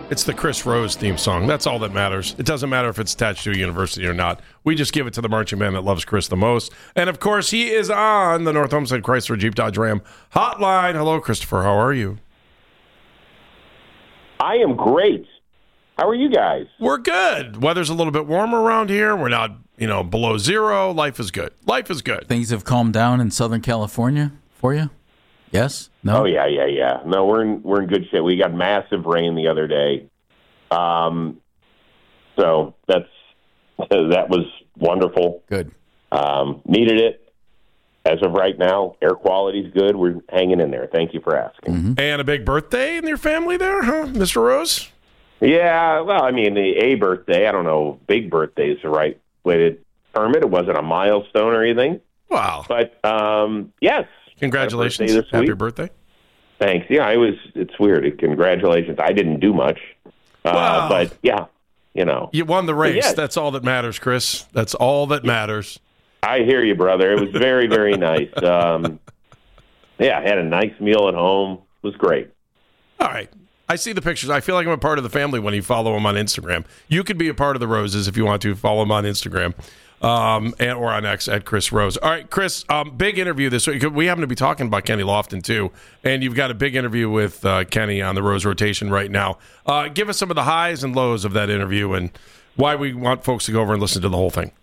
It's the Chris Rose theme song. That's all that matters. It doesn't matter if it's attached to a university or not. We just give it to the marching band that loves Chris the most. And, of course, he is on the North Homestead Chrysler Jeep Dodge Ram hotline. Hello, Christopher. How are you? I am great. How are you guys? We're good. Weather's a little bit warmer around here. We're not, below zero. Life is good. Life is good. Things have calmed down in Southern California for you? Yes? No? Oh, yeah. No, we're in good shape. We got massive rain the other day. So that was wonderful. Good. Needed it. As of right now, air quality's good. We're hanging in there. Thank you for asking. Mm-hmm. And a big birthday in your family there, huh, Mr. Rose? Yeah, well, a birthday. I don't know if big birthday is the right way to term it. It wasn't a milestone or anything. Wow. But, yes. Congratulations. Happy birthday. Thanks. Yeah, it's weird. Congratulations. I didn't do much. But, yeah, You won the race. Yeah. That's all that matters, Chris. That's all that matters. I hear you, brother. It was very, very nice. I had a nice meal at home. It was great. All right. I see the pictures. I feel like I'm a part of the family when you follow him on Instagram. You could be a part of the Roses if you want to. Follow him on Instagram or on X at Chris Rose. All right, Chris, big interview this week. We happen to be talking about Kenny Lofton, too, and you've got a big interview with Kenny on the Rose rotation right now. Give us some of the highs and lows of that interview and why we want folks to go over and listen to the whole thing.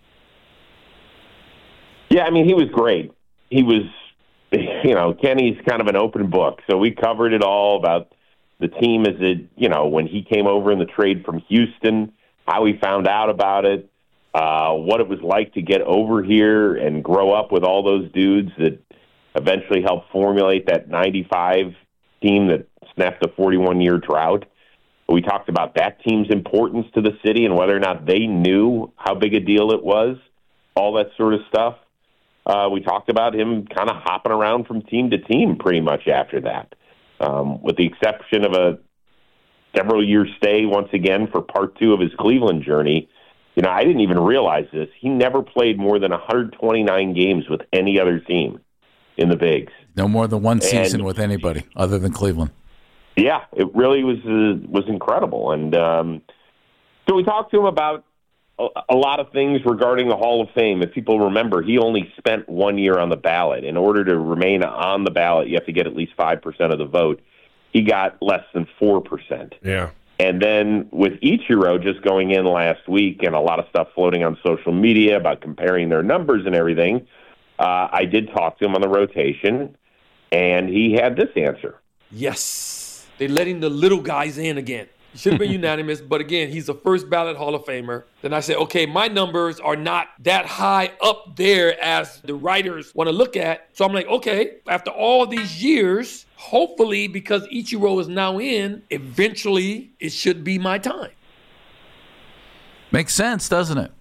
Yeah, he was great. He was, Kenny's kind of an open book. So we covered it all about the team as when he came over in the trade from Houston, how he found out about it, what it was like to get over here and grow up with all those dudes that eventually helped formulate that 95 team that snapped a 41-year drought. We talked about that team's importance to the city and whether or not they knew how big a deal it was, all that sort of stuff. We talked about him kind of hopping around from team to team pretty much after that, with the exception of a several-year stay once again for part 2 of his Cleveland journey. I didn't even realize this. He never played more than 129 games with any other team in the Bigs. No more than one season with anybody other than Cleveland. Yeah, it really was incredible. And so we talked to him about a lot of things regarding the Hall of Fame. If people remember, he only spent 1 year on the ballot. In order to remain on the ballot, you have to get at least 5% of the vote. He got less than 4%. Yeah. And then with Ichiro just going in last week and a lot of stuff floating on social media about comparing their numbers and everything, I did talk to him on the rotation, and he had this answer. Yes. They're letting the little guys in again. He should have been unanimous, but again, he's a first ballot Hall of Famer. Then I said, okay, my numbers are not that high up there as the writers want to look at. So I'm like, okay, after all these years, hopefully because Ichiro is now in, eventually it should be my time. Makes sense, doesn't it?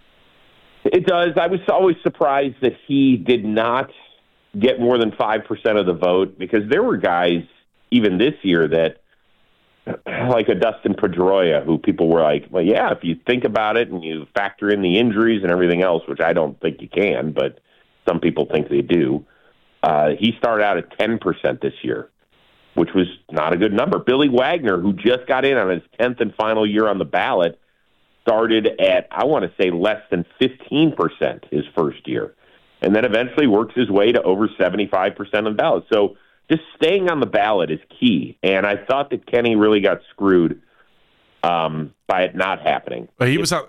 It does. I was always surprised that he did not get more than 5% of the vote because there were guys even this year that, like a Dustin Pedroia, who people were like, well, yeah, if you think about it and you factor in the injuries and everything else, which I don't think you can, but some people think they do, he started out at 10% this year, which was not a good number. Billy Wagner, who just got in on his 10th and final year on the ballot, started at, I want to say, less than 15% his first year, and then eventually works his way to over 75% on the ballot. So just staying on the ballot is key, and I thought that Kenny really got screwed by it not happening. But he was on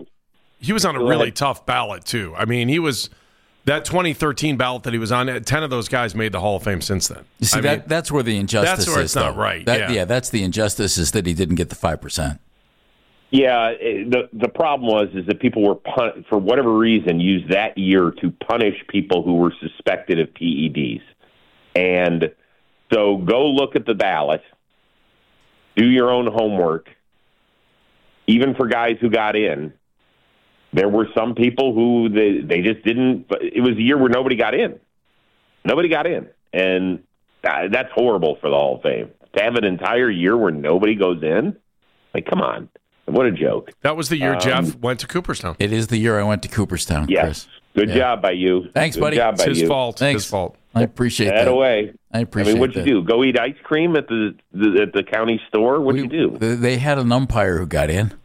a really tough ballot, too. He was that 2013 ballot that he was on, 10 of those guys made the Hall of Fame since then. You see, that's where the injustice is. That's where it's not right. Yeah, that's the injustice is that he didn't get the 5%. Yeah, the problem was that people were, for whatever reason, used that year to punish people who were suspected of PEDs. And so go look at the ballot, do your own homework. Even for guys who got in, there were some people who they just didn't. It was a year where nobody got in. Nobody got in. And that's horrible for the Hall of Fame. To have an entire year where nobody goes in, like, come on. What a joke. That was the year Jeff went to Cooperstown. It is the year I went to Cooperstown, yes. Chris. Good job by you. Thanks, Good buddy. Job by it's his you. fault. Thanks. His fault. I appreciate that. Away. I appreciate what'd you do? Go eat ice cream at the county store? What'd you do? They had an umpire who got in.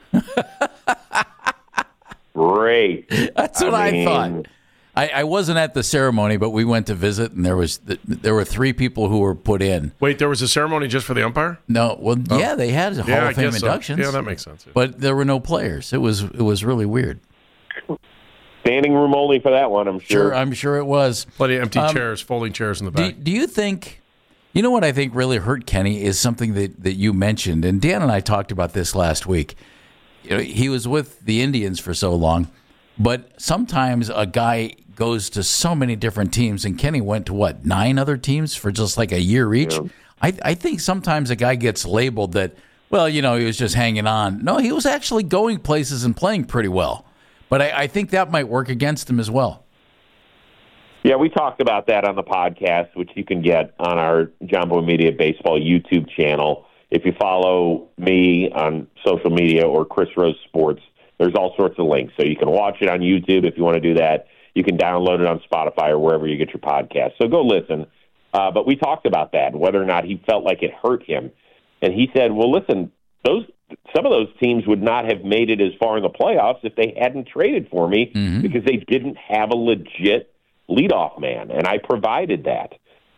Great. That's what I thought. I wasn't at the ceremony, but we went to visit, and there were 3 people who were put in. Wait, there was a ceremony just for the umpire? No, yeah, they had Hall of Fame inductions. So. Yeah, that makes sense. Yeah. But there were no players. It was really weird. Standing room only for that one, I'm sure. I'm sure it was. Plenty of empty chairs, folding chairs in the back. Do you think, you know what I think really hurt Kenny is something that you mentioned, and Dan and I talked about this last week. You know, he was with the Indians for so long, but sometimes a guy goes to so many different teams, and Kenny went to 9 other teams for just like a year each? Yeah. I think sometimes a guy gets labeled that, well, he was just hanging on. No, he was actually going places and playing pretty well. But I think that might work against him as well. Yeah, we talked about that on the podcast, which you can get on our Jumbo Media Baseball YouTube channel. If you follow me on social media or Chris Rose Sports, there's all sorts of links. So you can watch it on YouTube if you want to do that. You can download it on Spotify or wherever you get your podcast. So go listen. But we talked about that, whether or not he felt like it hurt him. And he said, well, listen, some of those teams would not have made it as far in the playoffs if they hadn't traded for me because they didn't have a legit leadoff man, and I provided that.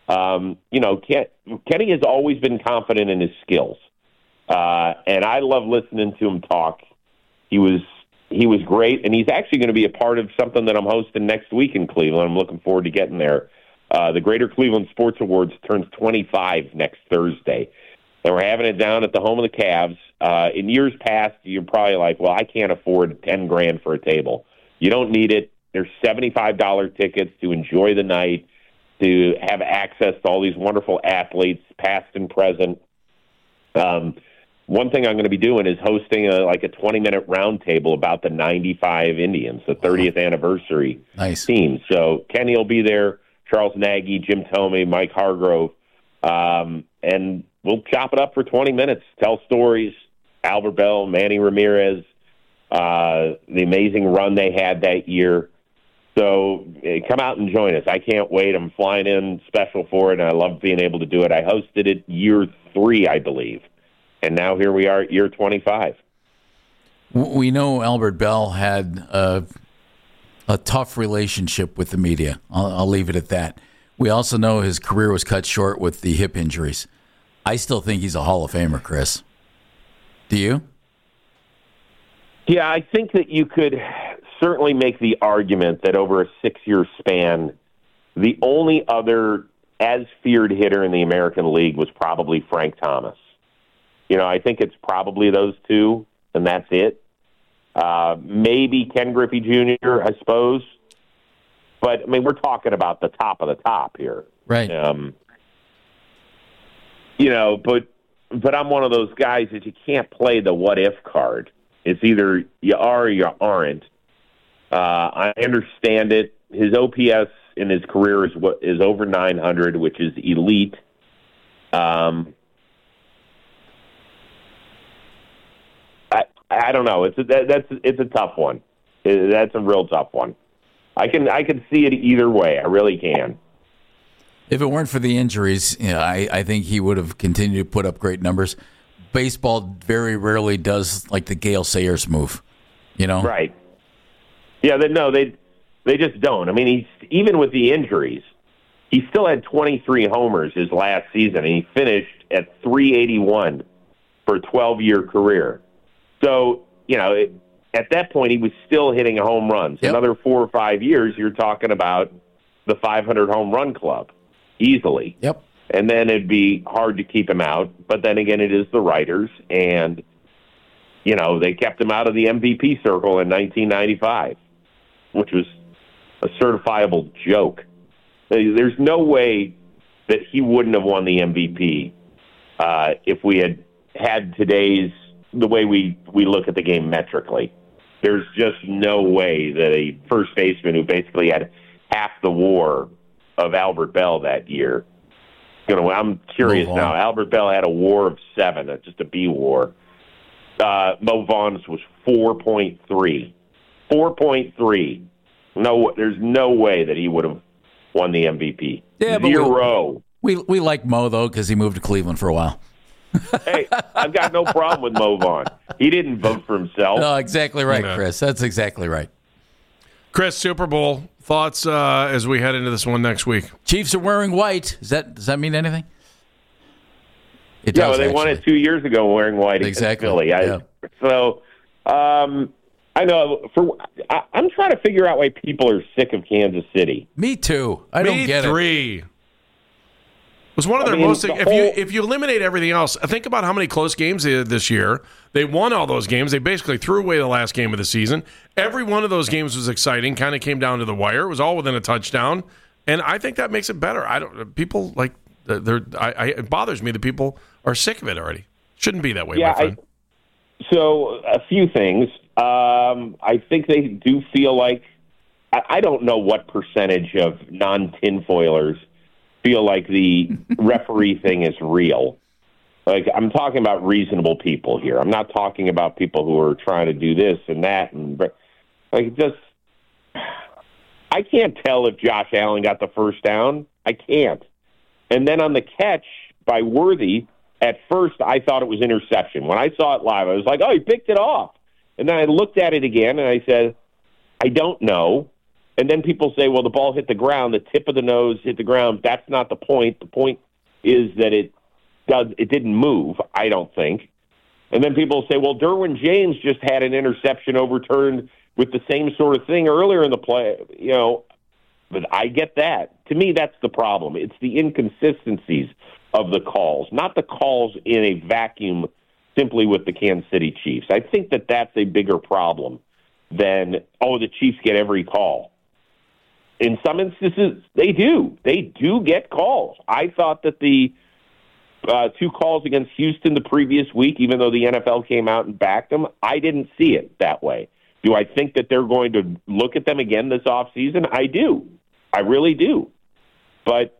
Kenny has always been confident in his skills, and I love listening to him talk. He was great, and he's actually going to be a part of something that I'm hosting next week in Cleveland. I'm looking forward to getting there. The Greater Cleveland Sports Awards turns 25 next Thursday. And we're having it down at the home of the Cavs. In years past, you're probably like, well, I can't afford $10,000 for a table. You don't need it. There's $75 tickets to enjoy the night, to have access to all these wonderful athletes, past and present. One thing I'm going to be doing is hosting a 20-minute roundtable about the 95 Indians, the 30th anniversary team. So Kenny will be there, Charles Nagy, Jim Thome, Mike Hargrove, and we'll chop it up for 20 minutes, tell stories, Albert Bell, Manny Ramirez, the amazing run they had that year. So come out and join us. I can't wait. I'm flying in special for it, and I love being able to do it. I hosted it year 3, I believe, and now here we are at year 25. We know Albert Bell had a tough relationship with the media. I'll leave it at that. We also know his career was cut short with the hip injuries. I still think he's a Hall of Famer, Chris. Do you? Yeah, I think that you could certainly make the argument that over a 6-year span, the only other as-feared hitter in the American League was probably Frank Thomas. I think it's probably those two, and that's it. Maybe Ken Griffey Jr., I suppose. But, we're talking about the top of the top here. Right. But I'm one of those guys that you can't play the what-if card. It's either you are or you aren't. I understand it. His OPS in his career is over 900, which is elite. I don't know. It's a tough one. That's a real tough one. I can see it either way. I really can. If it weren't for the injuries, I think he would have continued to put up great numbers. Baseball very rarely does like the Gale Sayers move, Right. Yeah, they just don't. He's even with the injuries, he still had 23 homers his last season, and he finished at 381 for a 12-year career. So, at that point, he was still hitting home runs. Yep. Another 4 or 5 years, you're talking about the 500 home run club easily. Yep. And then it'd be hard to keep him out. But then again, it is the writers, and they kept him out of the MVP circle in 1995, which was a certifiable joke. There's no way that he wouldn't have won the MVP if we had today's the way we look at the game metrically. There's just no way that a first baseman who basically had half the WAR of Albert Bell that year. I'm curious now. Albert Bell had a WAR of 7, just a B WAR. Mo Vaughn's was 4.3. 4.3. No, there's no way that he would have won the MVP. Yeah, but Zero. we like Mo, though, because he moved to Cleveland for a while. Hey, I've got no problem with Mo Vaughn. He didn't vote for himself. No, exactly right, Yeah. Chris. That's exactly right. Chris, Super Bowl thoughts as we head into this one next week. Chiefs are wearing white. Does that mean anything? It Yeah, does, well, they won actually. it 2 years ago wearing white against Exactly, Philly. yeah. I know. I'm trying to figure out why people are sick of Kansas City. Me too. I don't get it. Me 3. It was one of their most. If you eliminate everything else, think about how many close games they did this year. They won all those games. They basically threw away the last game of the season. Every one of those games was exciting. Kind of came down to the wire. It was all within a touchdown, and I think that makes it better. People like it bothers me that people are sick of it already. Shouldn't be that way, my friend. So a few things. I think they do feel like I don't know what percentage of non-tinfoilers feel like the referee thing is real. Like, I'm talking about reasonable people here. I'm not talking about people who are trying to do this and that. I can't tell if Josh Allen got the first down. I can't. And then on the catch by Worthy, at first I thought it was interception. When I saw it live, I was like, oh, he picked it off. And then I looked at it again, and I said, I don't know. And then people say, well, the ball hit the ground, the tip of the nose hit the ground. That's not the point. The point is that it didn't move, I don't think. And then people say, well, Derwin James just had an interception overturned with the same sort of thing earlier in the play. But I get that. To me, that's the problem. It's the inconsistencies of the calls, not the calls in a vacuum simply with the Kansas City Chiefs. I think that that's a bigger problem than, the Chiefs get every call. In some instances, they do. They do get calls. I thought that the 2 calls against Houston the previous week, even though the NFL came out and backed them, I didn't see it that way. Do I think that they're going to look at them again this offseason? I do. I really do. But,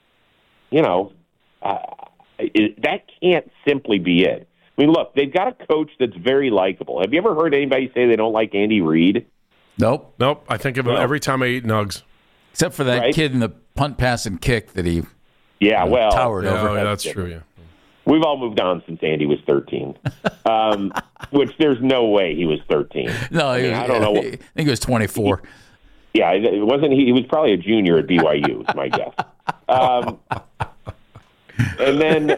that can't simply be it. I mean, look, they've got a coach that's very likable. Have you ever heard anybody say they don't like Andy Reid? Nope. I think of him every time I eat nugs. Except for that kid in the punt, pass, and kick that he towered over. Yeah, that's true, yeah. We've all moved on since Andy was 13, which there's no way he was 13. No, I don't know. I think he was 24. Yeah, it wasn't. He was probably a junior at BYU, is my guess. And then,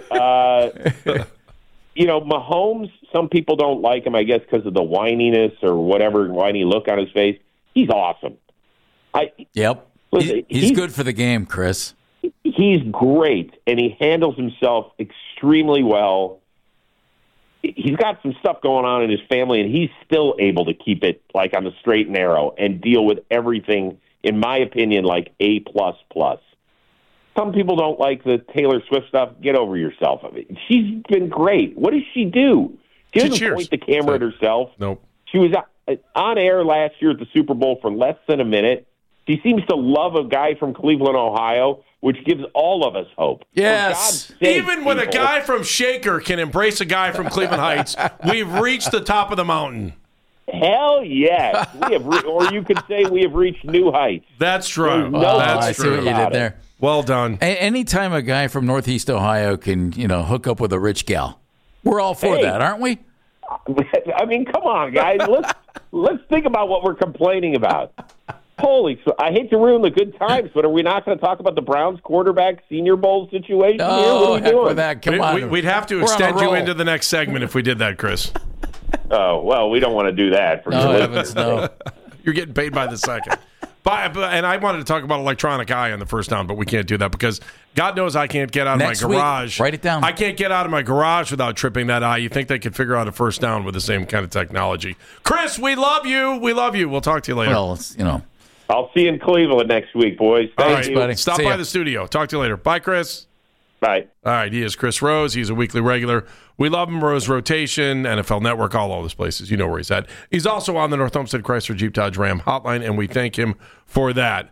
Mahomes, some people don't like him, I guess, because of the whininess or whatever whiny look on his face. He's awesome. Yep. Listen, he's good for the game, Chris. He's great, and he handles himself extremely well. He's got some stuff going on in his family, and he's still able to keep it like on the straight and narrow and deal with everything, in my opinion, like A++. Some people don't like the Taylor Swift stuff. Get over yourself. I mean, she's been great. What does she do? She doesn't point the camera at herself. Nope. She was on air last year at the Super Bowl for less than a minute. She seems to love a guy from Cleveland, Ohio, which gives all of us hope. Yes. Even when a guy from Shaker can embrace a guy from Cleveland Heights, we've reached the top of the mountain. Hell yes. We have or you could say we have reached new heights. That's true. I see what you did there. Well done. Anytime a guy from Northeast Ohio can, hook up with a rich gal, we're all for that, aren't we? I mean, come on, guys. Let's think about what we're complaining about. I hate to ruin the good times, but are we not going to talk about the Browns quarterback Senior Bowl situation here? What are we doing? With that. Come on. We'd have to extend you into the next segment if we did that, Chris. Oh, well, we don't want to do that. No, heavens, no. You're getting paid by the second. And I wanted to talk about electronic eye on the first down, but we can't do that because God knows I can't get out of my garage. Write it down. I can't get out of my garage without tripping that eye. You think they could figure out a first down with the same kind of technology. Chris, we love you. We love you. We'll talk to you later. Well, I'll see you in Cleveland next week, boys. Thanks, buddy. Stop by the studio. Talk to you later. Bye, Chris. Bye. All right, he is Chris Rose. He's a weekly regular. We love him. Rose Rotation, NFL Network, all those places. You know where he's at. He's also on the North Homestead Chrysler Jeep Dodge Ram hotline, and we thank him for that.